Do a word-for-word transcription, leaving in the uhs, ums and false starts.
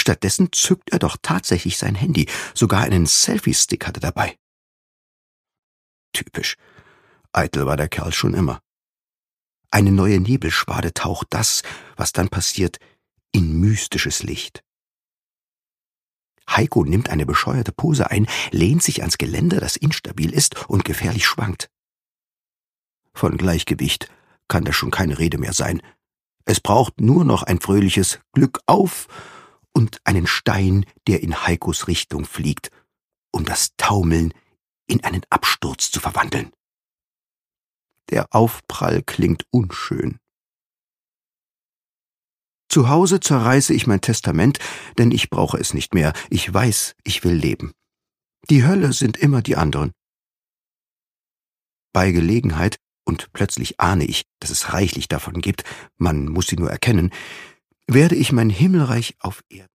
Stattdessen zückt er doch tatsächlich sein Handy. Sogar einen Selfie-Stick hat er dabei. Typisch. Eitel war der Kerl schon immer. Eine neue Nebelschwade taucht das, was dann passiert, in mystisches Licht. Heiko nimmt eine bescheuerte Pose ein, lehnt sich ans Geländer, das instabil ist und gefährlich schwankt. Von Gleichgewicht kann da schon keine Rede mehr sein. Es braucht nur noch ein fröhliches Glück auf und einen Stein, der in Heikos Richtung fliegt, um das Taumeln in einen Absturz zu verwandeln. Der Aufprall klingt unschön. Zu Hause zerreiße ich mein Testament, denn ich brauche es nicht mehr. Ich weiß, ich will leben. Die Hölle sind immer die anderen. Bei Gelegenheit, und plötzlich ahne ich, dass es reichlich davon gibt, man muss sie nur erkennen, werde ich mein Himmelreich auf Erden